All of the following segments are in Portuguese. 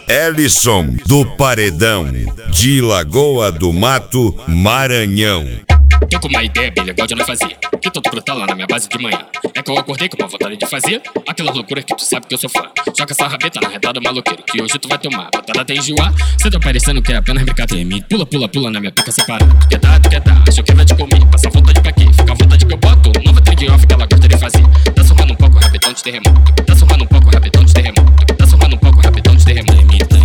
Ellison do Paredão, de Lagoa do Mato, Maranhão. Tô com uma ideia bem legal de não fazer, que tô brotar lá na minha base de manhã. É que eu acordei com uma vontade de fazer aquela loucura que tu sabe que eu sou fã. Joga essa rabeta na redada maloqueiro, que hoje tu vai tomar botada até enjoar. Cê tá parecendo que é apenas brincadeira. Pula, pula, pula na minha pica separada. Tu quer dar, acho que vai te comer. Passa vontade pra quê? Fica à vontade que eu boto. Nova trend off que ela gosta de fazer. Tá surrando um pouco o rabetão de terremoto. Tá surrando um pouco o rabetão de terremoto. Tá surrando um pouco o rabetão de terremoto.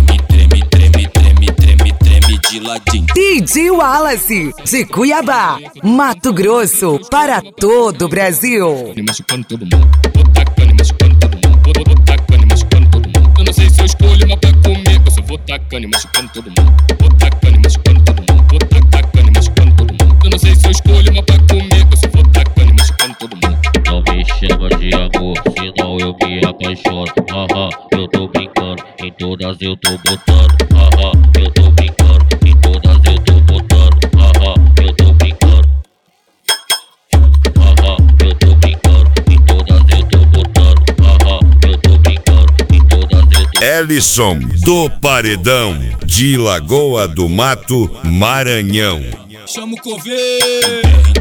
Treme de ladinho. DJ Wallace, de Cuiabá, Mato Grosso, para todo o Brasil. Machucando todo mundo, tacando, machucando todo mundo, tacando, machucando todo mundo. Eu não sei se eu escolho uma pra comer, eu só vou tacando e machucando todo mundo, tacando e machucando todo mundo, tacando e machucando todo mundo. Eu não sei se eu escolho uma pra comer, eu só vou tacando e machucando todo mundo. Não me chama de amor, senão eu me apaixono. Eu tô brincando, em todas eu tô botando. Eu tô brincando, em todas eu tô botando. Eu tô brincando. Eu tô brincando, em todas eu tô botando. Eu tô brincando, em todas eu tô. Ellison do Paredão, de Lagoa do Mato, Maranhão. Chama o coveiro.